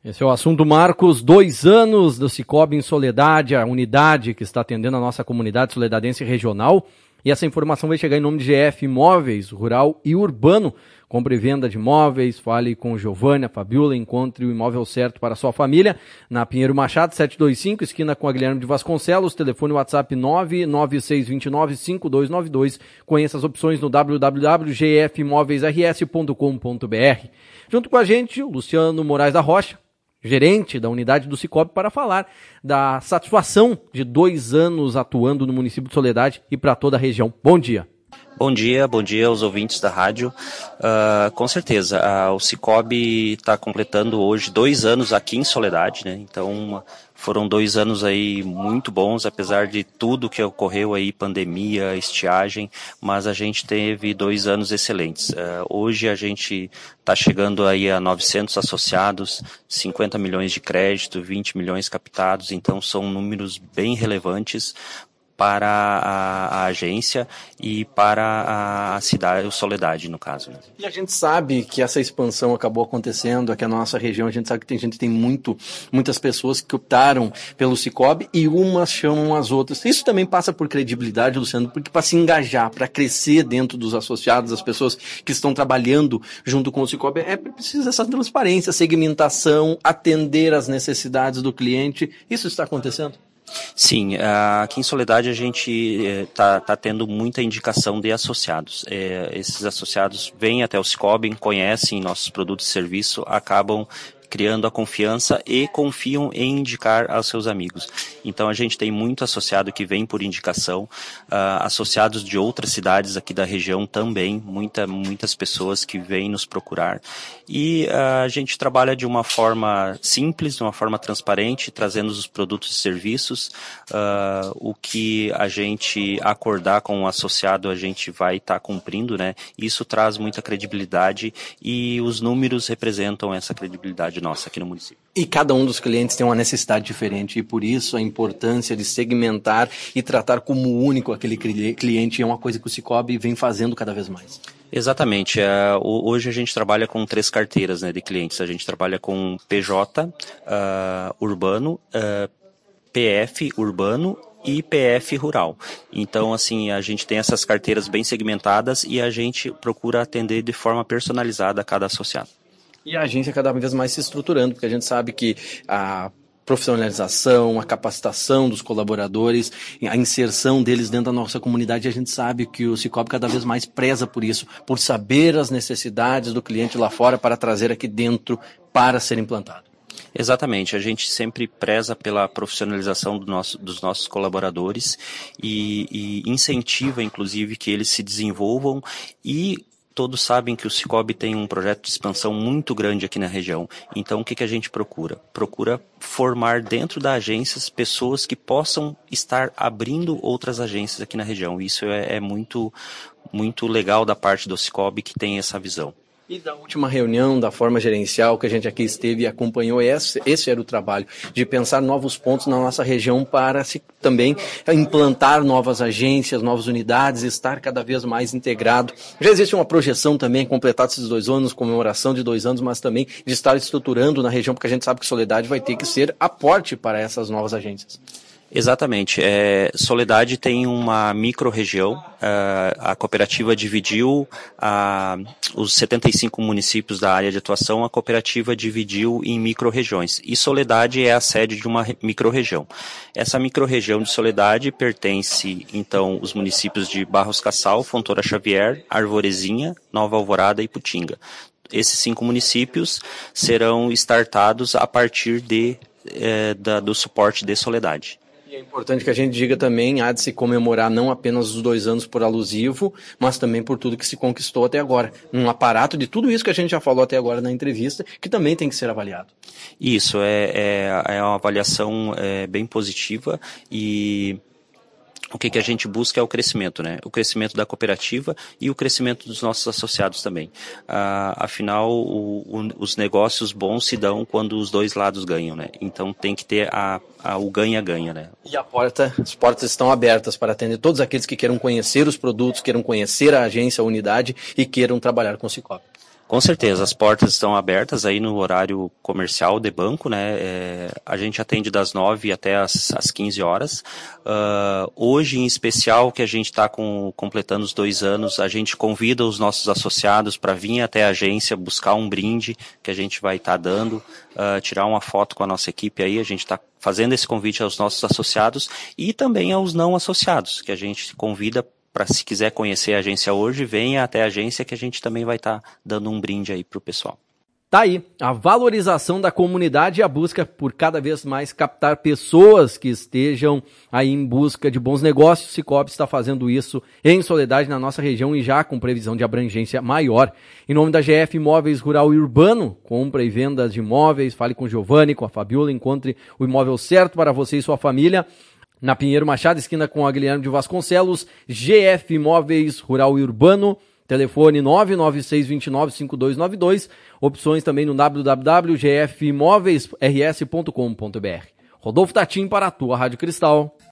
Esse é o assunto, Marcos. 2 anos do Sicoob em Soledade, a unidade que está atendendo a nossa comunidade soledadense regional. E essa informação vai chegar em nome de GF Imóveis, Rural e Urbano. Compre e venda de imóveis, fale com Giovânia, Fabiola, encontre o imóvel certo para a sua família. Na Pinheiro Machado, 725, esquina com a Guilherme de Vasconcelos, telefone WhatsApp 996295292. Conheça as opções no www.gfimoveisrs.com.br. Junto com a gente, o Luciano Moraes da Rocha, gerente da unidade do Sicoob, para falar da satisfação de 2 anos atuando no município de Soledade e para toda a região. Bom dia. Bom dia aos ouvintes da rádio. Com certeza, o Sicoob está completando hoje 2 anos aqui em Soledade, né? Então foram 2 anos aí muito bons, apesar de tudo que ocorreu aí, pandemia, estiagem, mas a gente teve 2 anos excelentes. Hoje a gente está chegando aí a 900 associados, 50 milhões de crédito, 20 milhões captados, então são números bem relevantes para a agência e para a cidade, o Soledade, no caso. Né? E a gente sabe que essa expansão acabou acontecendo aqui na nossa região, a gente sabe que tem muitas pessoas que optaram pelo Sicoob e umas chamam as outras. Isso também passa por credibilidade, Luciano, porque para se engajar, para crescer dentro dos associados, as pessoas que estão trabalhando junto com o Sicoob, é preciso essa transparência, segmentação, atender às necessidades do cliente. Isso está acontecendo? Sim, aqui em Soledade a gente está tendo muita indicação de associados. Esses associados vêm até o Sicoob, conhecem nossos produtos e serviços, acabam criando a confiança e confiam em indicar aos seus amigos. Então a gente tem muito associado que vem por indicação, associados de outras cidades aqui da região também, muitas pessoas que vêm nos procurar. E a gente trabalha de uma forma simples, de uma forma transparente, trazendo os produtos e serviços. O que a gente acordar com o associado, a gente vai estar cumprindo, né? Isso traz muita credibilidade e os números representam essa credibilidade nossa aqui no município. E cada um dos clientes tem uma necessidade diferente e por isso a importância de segmentar e tratar como único aquele cliente é uma coisa que o Sicoob vem fazendo cada vez mais. Exatamente. Hoje a gente trabalha com 3 carteiras, né, de clientes. A gente trabalha com PJ urbano, PF urbano e PF rural. Então, assim, a gente tem essas carteiras bem segmentadas e a gente procura atender de forma personalizada a cada associado. E a agência cada vez mais se estruturando, porque a gente sabe que a profissionalização, a capacitação dos colaboradores, a inserção deles dentro da nossa comunidade, a gente sabe que o Sicoob cada vez mais preza por isso, por saber as necessidades do cliente lá fora para trazer aqui dentro para ser implantado. Exatamente, a gente sempre preza pela profissionalização dos nossos colaboradores e incentiva, inclusive, que eles se desenvolvam e todos sabem que o Sicoob tem um projeto de expansão muito grande aqui na região. Então, o que a gente procura? Procura formar dentro da agência pessoas que possam estar abrindo outras agências aqui na região. Isso é muito, muito legal da parte do Sicoob que tem essa visão. E da última reunião da forma gerencial que a gente aqui esteve e acompanhou, esse era o trabalho, de pensar novos pontos na nossa região para se também implantar novas agências, novas unidades, estar cada vez mais integrado. Já existe uma projeção também, completar esses 2 anos, comemoração de 2 anos, mas também de estar estruturando na região, porque a gente sabe que Soledade vai ter que ser aporte para essas novas agências. Exatamente. Soledade tem uma micro-região. A cooperativa dividiu os 75 municípios da área de atuação, a cooperativa dividiu em micro-regiões. E Soledade é a sede de uma micro-região. Essa micro-região de Soledade pertence, então, os municípios de Barros Cassal, Fontoura Xavier, Arvorezinha, Nova Alvorada e Putinga. Esses 5 municípios serão startados a partir do suporte de Soledade. E é importante que a gente diga também, há de se comemorar não apenas os 2 anos por alusivo, mas também por tudo que se conquistou até agora. Um aparato de tudo isso que a gente já falou até agora na entrevista, que também tem que ser avaliado. Isso, é uma avaliação bem positiva e o que a gente busca é o crescimento, né? O crescimento da cooperativa e o crescimento dos nossos associados também. Afinal, os negócios bons se dão quando os 2 lados ganham, né? Então tem que ter o ganha-ganha, né? E as portas estão abertas para atender todos aqueles que queiram conhecer os produtos, queiram conhecer a agência, a unidade e queiram trabalhar com o Sicoob. Com certeza, as portas estão abertas aí no horário comercial de banco, né? A gente atende das 9 até as 15 horas. Hoje, em especial, que a gente está completando os 2 anos, a gente convida os nossos associados para vir até a agência buscar um brinde que a gente vai estar dando, tirar uma foto com a nossa equipe aí. A gente está fazendo esse convite aos nossos associados e também aos não associados, que a gente convida para, se quiser conhecer a agência hoje, venha até a agência que a gente também vai estar dando um brinde aí para o pessoal. Tá aí, a valorização da comunidade e a busca por cada vez mais captar pessoas que estejam aí em busca de bons negócios. O Cicobi está fazendo isso em Soledade, na nossa região, e já com previsão de abrangência maior. Em nome da GF Imóveis Rural e Urbano, compra e venda de imóveis, fale com o Giovanni, com a Fabiola, encontre o imóvel certo para você e sua família. Na Pinheiro Machado, esquina com a Guilherme de Vasconcelos, GF Imóveis Rural e Urbano, telefone 996295292, opções também no www.gfimoveisrs.com.br. Rodolfo Tatim para a tua Rádio Cristal.